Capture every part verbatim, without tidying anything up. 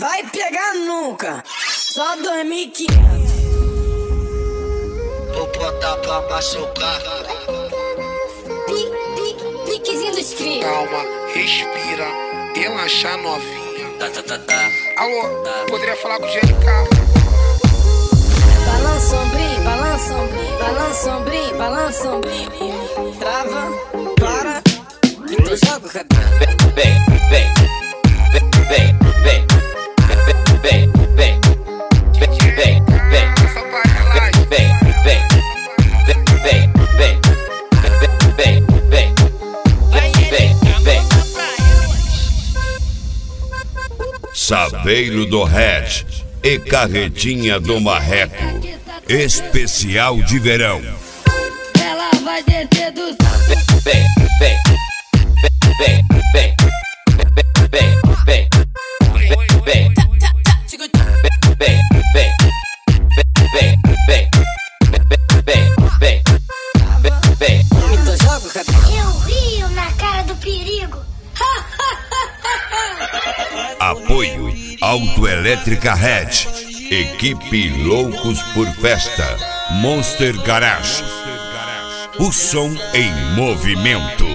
vai pegar nunca. Só dois mil e quinhentos. Vou botar pra machucar. Piquezinho dos cria. Calma, respira, relaxa novinha. Tá, tá, tá, tá. Alô, poderia falar com o G L K? Balança ombrinho, balança ombrinho, balança ombrinho, balança ombrinho. Trava, para, e tu joga o cabelo. Vem, vem, vem, vem, vem, vem, vem, vem, vem, vem, Essa barrelagem. vem, vem, vem, vem, vem, vem, vem, vem. Saveiro do Red e Carretinha do Marreco, especial de verão. Ela vai descer do Vem, vem, vem, vem, vem, vem, vem, vem, vem, vem, vem, vem, vem, vem, vem. e tu joga o cabelo. Eu rio na cara do perigo. Apoio Autoelétrica Red, equipe Loucos por Festa, Monster Garage. O som em movimento.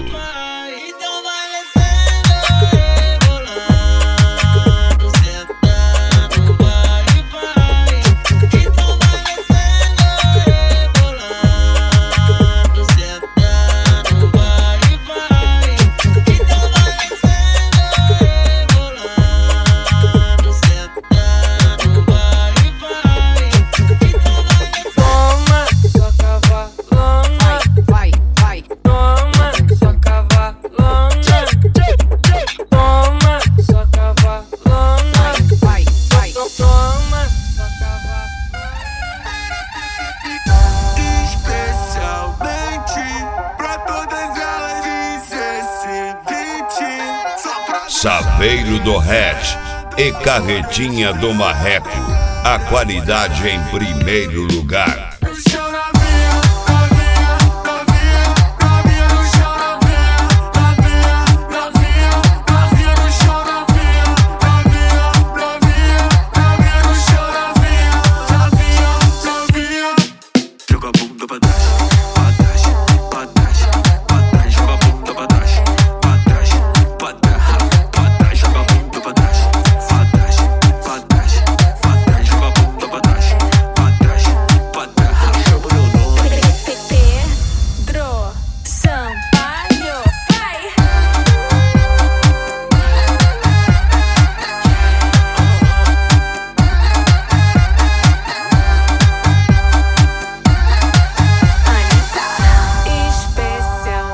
Saveiro do Red e Carretinha do Marreco, a qualidade em primeiro lugar.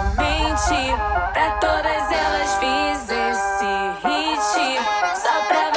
Pra todas elas fiz esse hit só pra